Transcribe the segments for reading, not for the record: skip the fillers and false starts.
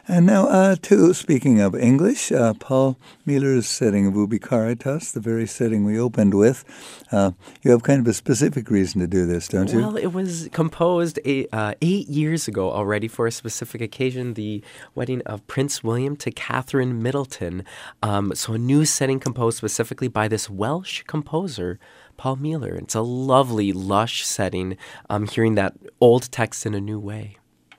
And now, speaking of English, Paul Mueller's setting of Ubi Caritas, the very setting we opened with. You have kind of a specific reason to do this, don't you? Well, it was composed 8 years ago already for a specific occasion, the wedding of Prince William to Catherine Middleton. So a new setting composed specifically by this Welsh composer, Paul Mueller. It's a lovely, lush setting, hearing that old text in a new way.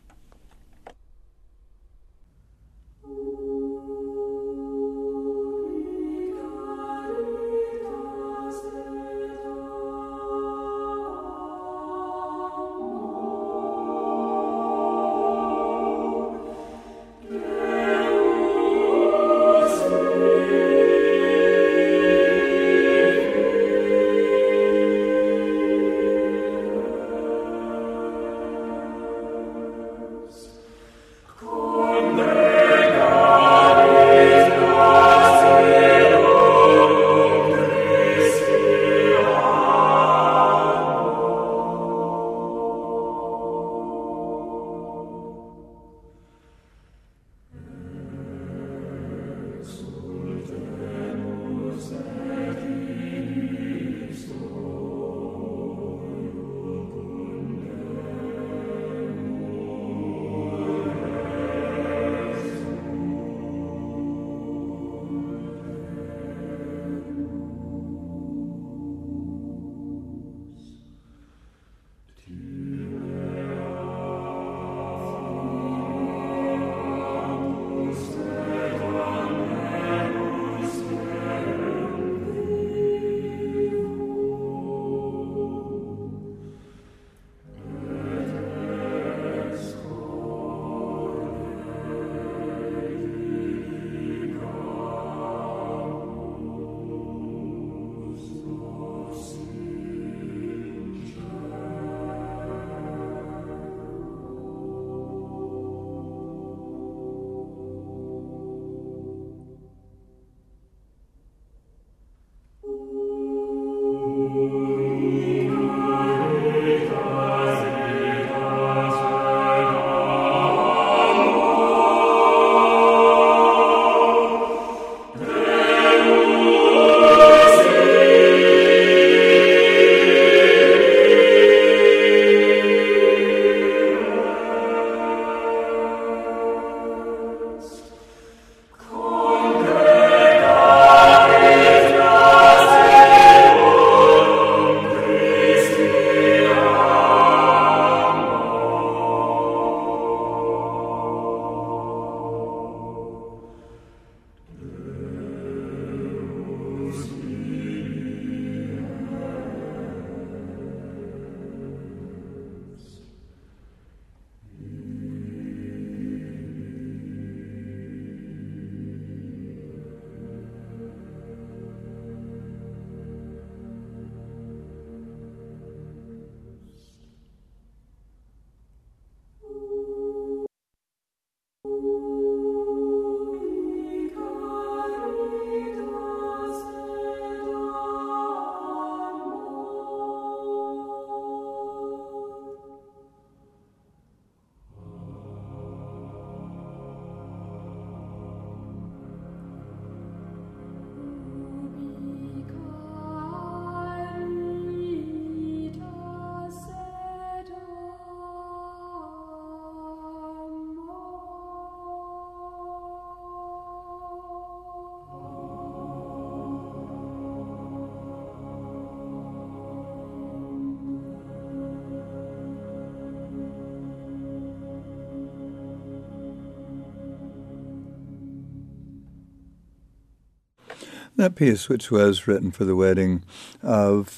That piece, which was written for the wedding of,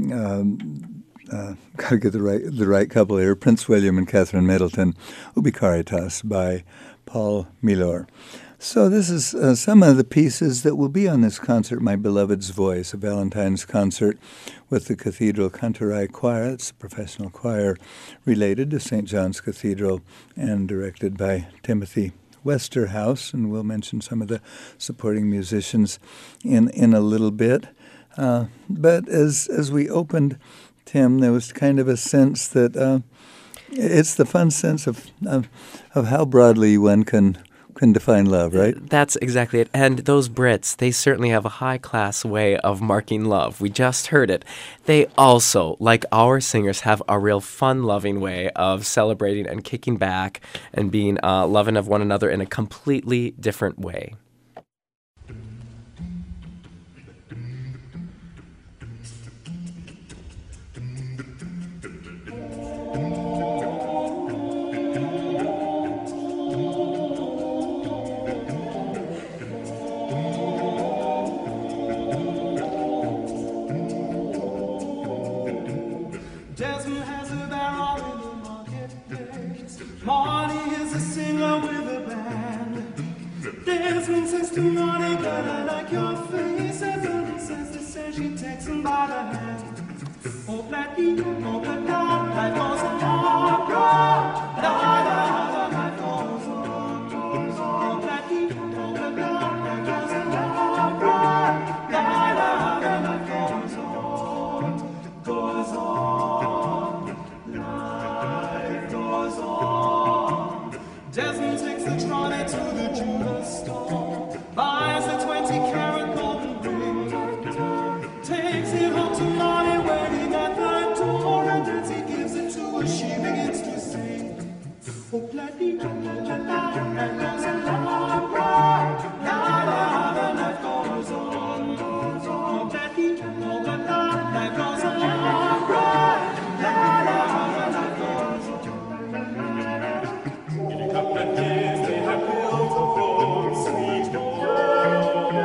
got to get the right couple here, Prince William and Catherine Middleton, Ubi Caritas by Paul Mueller. So this is some of the pieces that will be on this concert, My Beloved's Voice, a Valentine's concert with the Cathedral Cantorai Choir. It's a professional choir related to St. John's Cathedral and directed by Timothy Westerhouse, and we'll mention some of the supporting musicians in a little bit. But as we opened, Tim, there was kind of a sense that it's the fun sense of how broadly one can can define love, right? That's exactly it. And those Brits, they certainly have a high-class way of marking love. We just heard it. They also, like our singers, have a real fun-loving way of celebrating and kicking back and being loving of one another in a completely different way. Desmond has a barrel in the marketplace. Marty is a singer with a band. Desmond says to Marty, "Girl, I like your face." And Marty says to say she takes him by the hand. Oh, Blackie, oh, Blackie, life goes on, girl. La, la, la, life goes on. Oh, Blackie, oh, Blackie, life goes on, girl. La, la, la, life goes on. Goes on. Life goes on. Desmond takes the trolley to the jeweler's store, buys a 20-carat golden ring, takes it home to Marty waiting at the door, and as he gives it to her, she begins to sing. Oh, Blackie, la la la, life goes on, la la la, life goes on. Oh, Blackie, oh, la la, life goes on, la la la, life goes on. In a couple of days they have built a home, sweet home,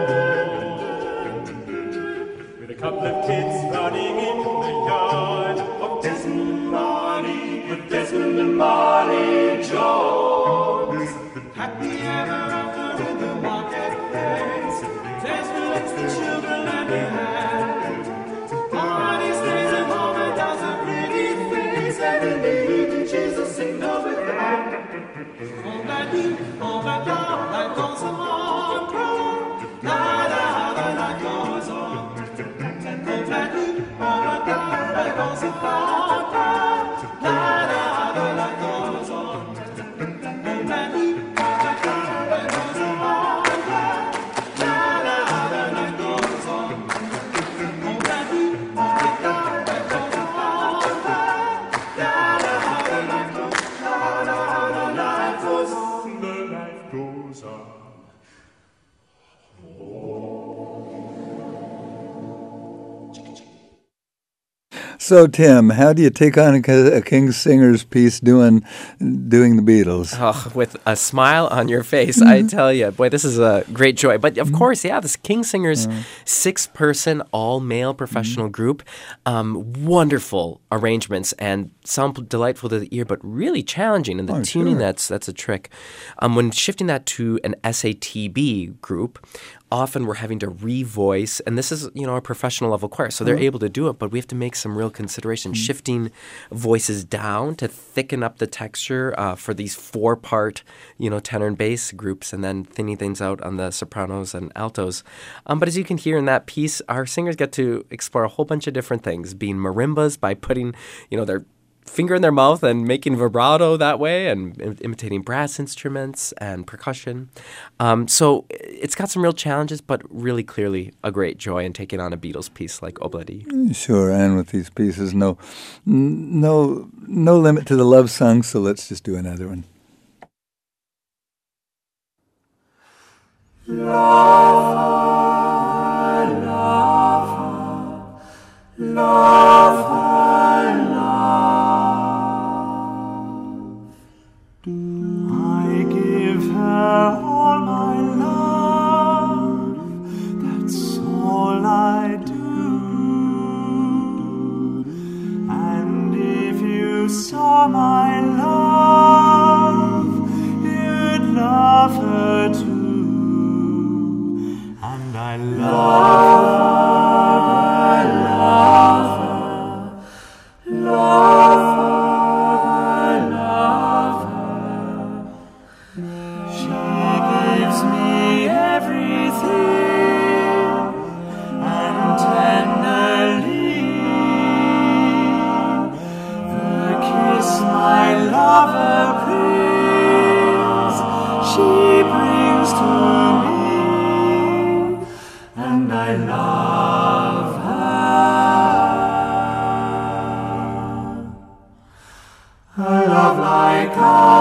with a couple of kids running in the yard of Desmond and Marty, with Desmond and Marty Jones. Happy ever after in the marketplace, Desmond lets the children lend a hand. Marty stays at home and does a pretty face, and in the evening she's a singer with them. Oh, Blackie, oh, Blackie, life goes on, girl. La, la, la, life goes on. Oh, Blackie, oh, Blackie, life goes on, girl. La, la, la, life goes on. Oh, Blackie, oh, Blackie, life goes on, girl. La, la, la, life goes on. Oh, Blackie, oh, Blackie, life goes on, girl. La, la, la, life goes on. La, la, la, life goes on. The life goes on. So, Tim, how do you take on a King Singer's piece doing the Beatles? Oh, with a smile on your face, I tell you. Boy, this is a great joy. But of course, yeah, this King Singers 6-person, all-male professional group. Wonderful arrangements and sound delightful to the ear, but really challenging. And the tuning, sure. that's a trick. When shifting that to an SATB group, often we're having to revoice, and this is, a professional level choir, so they're able to do it, but we have to make some real consideration, shifting voices down to thicken up the texture for these 4-part, tenor and bass groups, and then thinning things out on the sopranos and altos. But as you can hear in that piece, our singers get to explore a whole bunch of different things, being marimbas by putting, their finger in their mouth and making vibrato that way, and imitating brass instruments and percussion. So it's got some real challenges, but really clearly a great joy in taking on a Beatles piece like Obladi. Sure, and with these pieces, no limit to the love song, so let's just do another one. Love, love, love, love. I give her all my love, that's all I do. And if you saw my love, you'd love her too. And I love her, love her. My lover brings, she brings to me, and I love her. A love like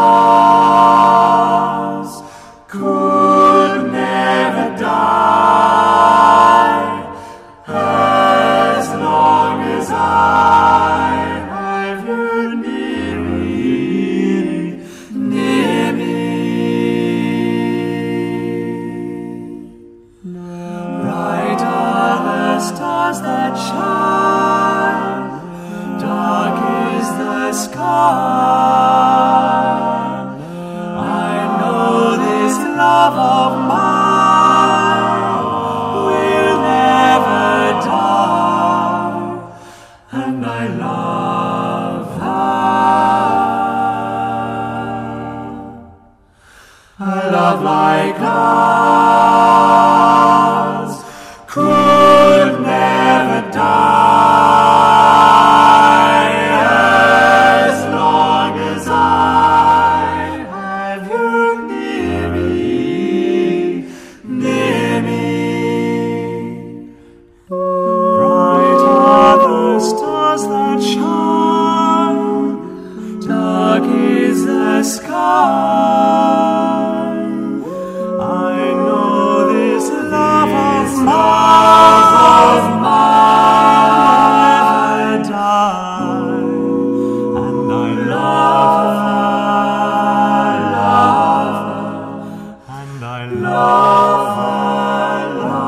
ours could never die, as long as I have you near me. Bright are the stars that shine, dark is the sky. I know this love of mine will never die, and I love her. A love like ours could never die, as long as I have you near me. Bright are the stars that shine, dark is the sky. I know this love of mine never die, and I love her, and I love her,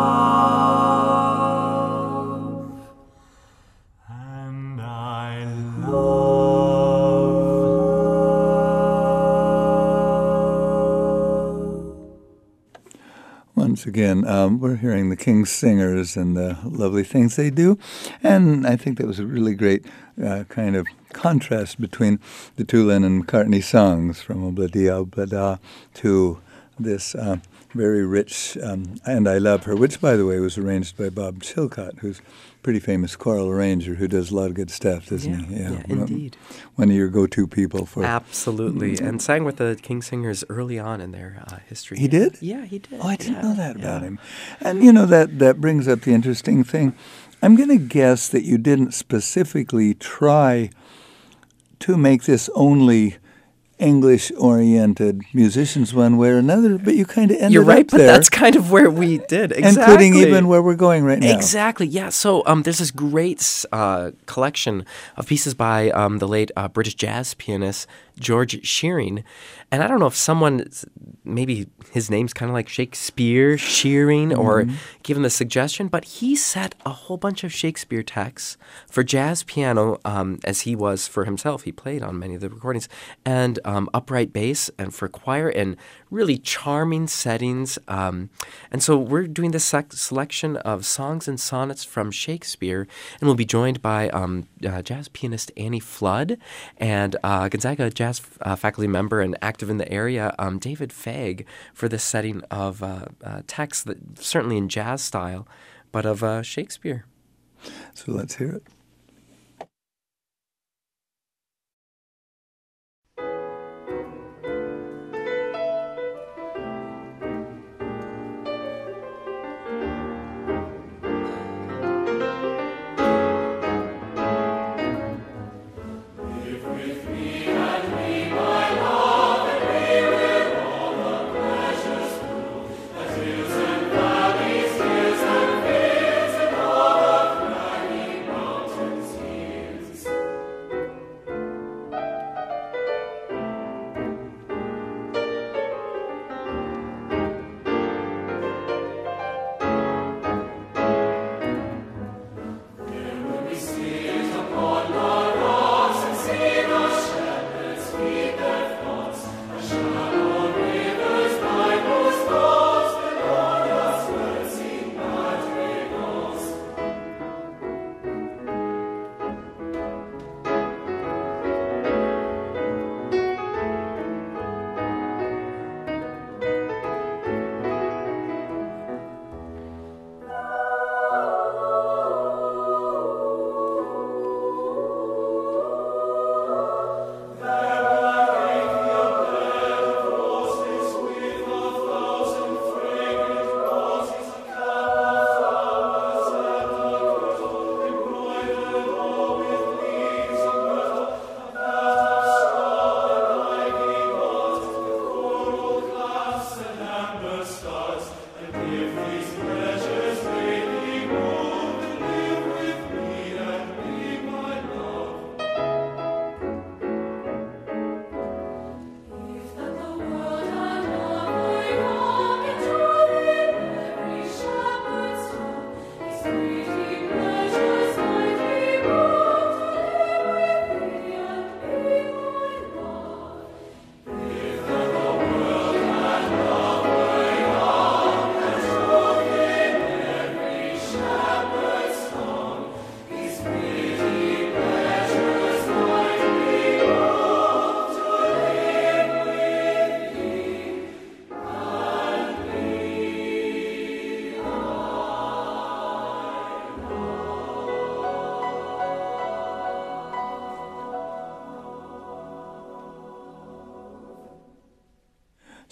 and I love her. Once again, we're hearing the King's Singers and the lovely things they do, and I think that was a really great kind of contrast between the two Lennon-McCartney songs, from Obla-Di Obla-Da to this very rich And I Love Her, which, by the way, was arranged by Bob Chilcott, who's a pretty famous choral arranger who does a lot of good stuff, doesn't he? Yeah, indeed. One of your go-to people for... Absolutely, and sang with the King Singers early on in their history. He did? Yeah, he did. Oh, I didn't know that about him. And, you know, that brings up the interesting thing. I'm going to guess that you didn't specifically try to make this only English-oriented musicians one way or another, but you kind of ended You're right, up but there. that's kind of where we did. Exactly. Including even where we're going right now. Exactly, yeah. So there's this great collection of pieces by the late British jazz pianist George Shearing. And I don't know if someone, maybe his name's kind of like Shakespeare Shearing, or given the suggestion, but he set a whole bunch of Shakespeare texts for jazz piano, as he was for himself. He played on many of the recordings, and upright bass, and for choir, and really charming settings. And so we're doing this selection of songs and sonnets from Shakespeare, and we'll be joined by jazz pianist Annie Flood and Gonzaga jazz faculty member and active in the area, David Fagg, for this setting of texts that certainly in jazz style, but of Shakespeare. So let's hear it.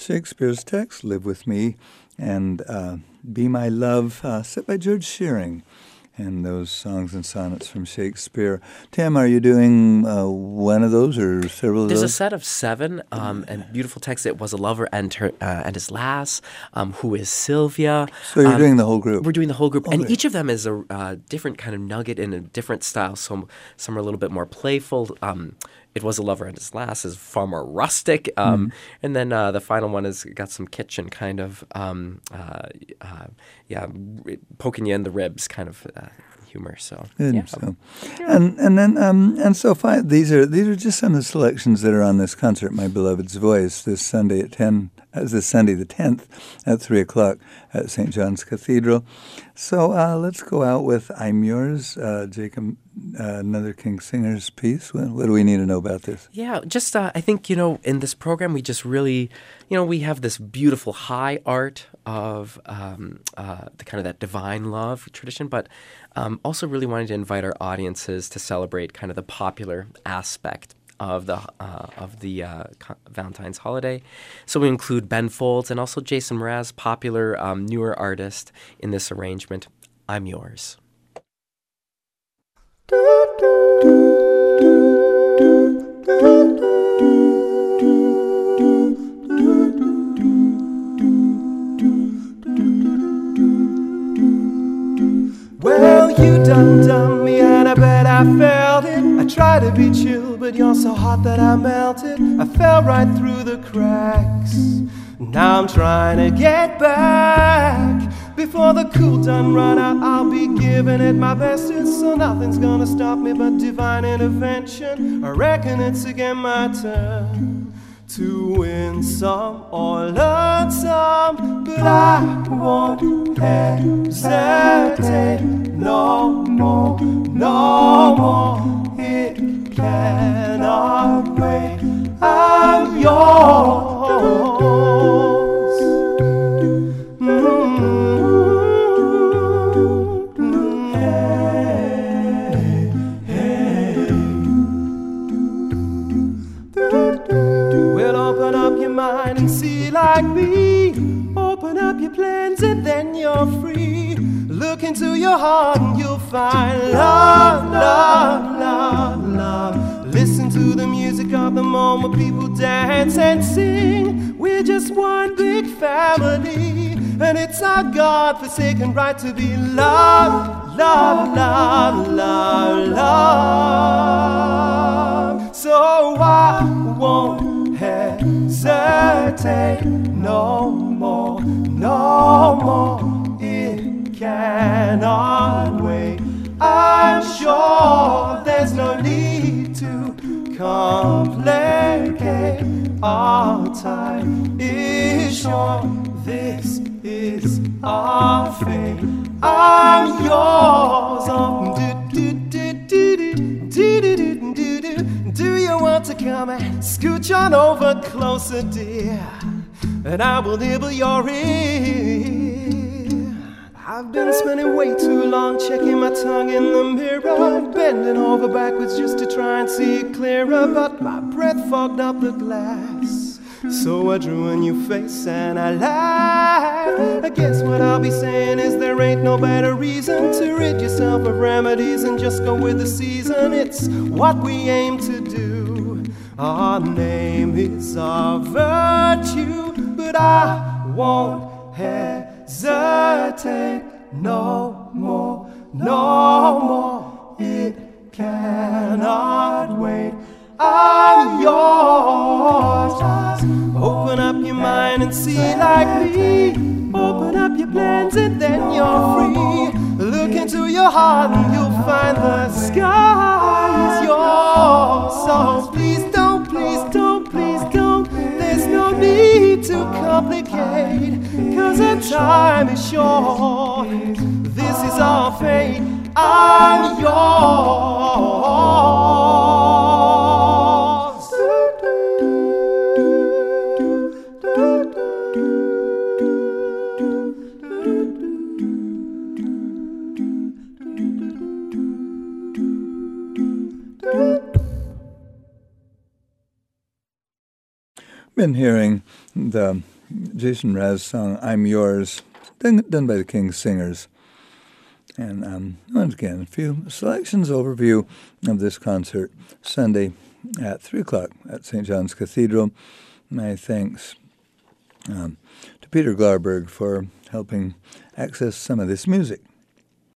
Shakespeare's text, Live With Me, and Be My Love, set by George Shearing. And those songs and sonnets from Shakespeare. Tim, are you doing one of those or several of There's those? a set of 7 and beautiful texts. It was a lover and his lass, who is Sylvia. So you're doing the whole group? We're doing the whole group. And Okay. each of them is a different kind of nugget in a different style. Some are a little bit more playful. It was a lover and his lass is far more rustic. And then the final one has got some kitchen kind of, poking you in the ribs kind of humor. So Good. yeah. So, these are just some of the selections that are on this concert, My Beloved's Voice, this Sunday at 10. This Sunday the 10th at 3 o'clock at St. John's Cathedral. So let's go out with I'm Yours, Jacob, another King Singer's piece. What do we need to know about this? Yeah, just I think, in this program we just really, we have this beautiful high art of the kind of that divine love tradition, but also really wanted to invite our audiences to celebrate kind of the popular aspect of the Valentine's holiday. So we include Ben Folds and also Jason Mraz, popular newer artist in this arrangement. I'm Yours. Well, you done me and I bet I felt it. I tried to be chill, but you're so hot that I melted. I fell right through the cracks. Now I'm trying to get back. Before the cool done run out, I'll be giving it my bestest. So nothing's gonna stop me but divine intervention. I reckon it's again my turn to win some or learn some, but I won't hesitate no more, no more. It cannot wait. I'm yours. Mind and see like me. Open up your plans and then you're free. Look into your heart and you'll find love, love, love, love. Listen to the music of the moment, people dance and sing. We're just one big family, and it's our God-forsaken right to be loved, love, love, love, love. So I won't hesitate no more, no more. It cannot wait. I'm sure there's no need to complicate. Our time is short. This is our fate. I'm yours. Do you want to come and scooch on over closer, dear? And I will nibble your ear. I've been spending way too long checking my tongue in the mirror, bending over backwards just to try and see it clearer, but my breath fogged up the glass. So I drew a new face and I laughed. I guess what I'll be saying is there ain't no better reason to rid yourself of remedies and just go with the season. It's what we aim to do. Our name is our virtue, but I won't hesitate no more, no more. It cannot wait. I'm yours. Open up your mind and see like me. Open up your plans and then you're free. Look into your heart and you'll find the sky is yours. So please don't, please don't, please don't. There's no need to complicate, 'cause our time is short. This is our fate. I'm yours. Been hearing the Jason Mraz song "I'm Yours," done by the King's Singers. And once again, a few selections, overview of this concert Sunday at 3 o'clock at St. John's Cathedral. My thanks to Peter Glarberg for helping access some of this music.